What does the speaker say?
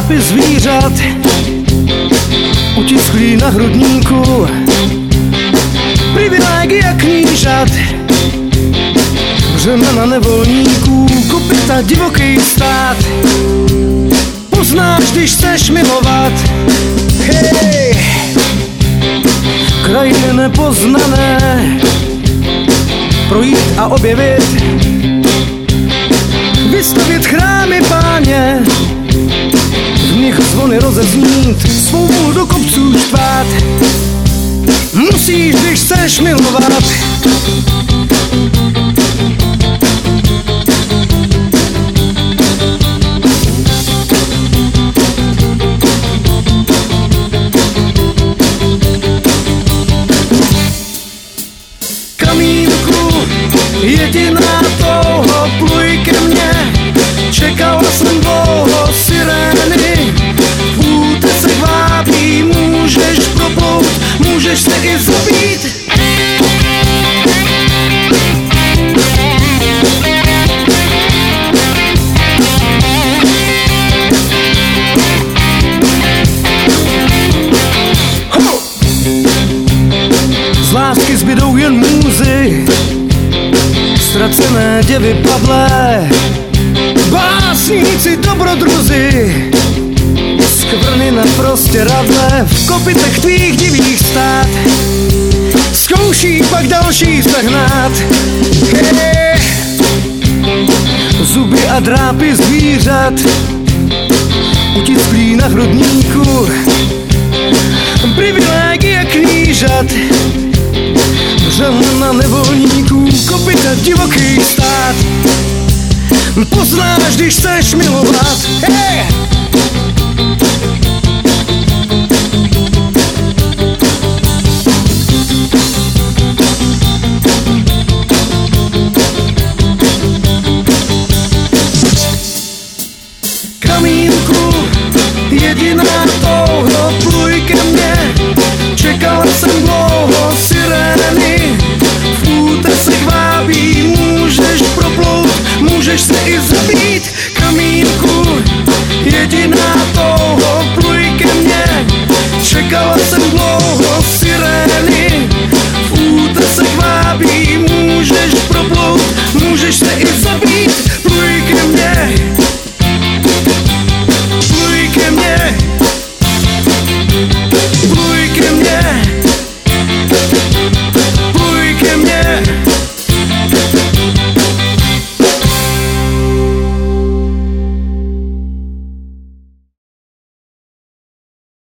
drápy zvířat utisklý na hrudníku, privilegia knížat, břemena nevolníků, kopyta divoký stát. Poznáš, když chceš milovat, hej, krajiny nepoznané, projít a objevit, vystavět chrámy Páně, v nich zvony rozeznít, svou vůli do kopců štvát. Musíš, když chceš milovat. Kamínku, jediná touho, pluj ke mně, čekala jsem dlouho sirény, v útece vábí, můžeš proplout, můžeš se i zabít. Z lásky zbydou jen můzy, ztracené děvy pavlé, básníci dobrodruzi, skvrny na prostě radle, v kopytech tvých divých stát, zkouší pak další zahnát. Hey. Zuby a drápy zvířat utisklý na hrudníku, privilegia knížat, břemena nevolníků, kopyta divoký stát. Poznáš, když chceš milovat, hey! Kamínku, jediná touho, pluj ke mně, čekal jsem dlouho sirény, v útesech vábí, můžeš proplout, můžeš se i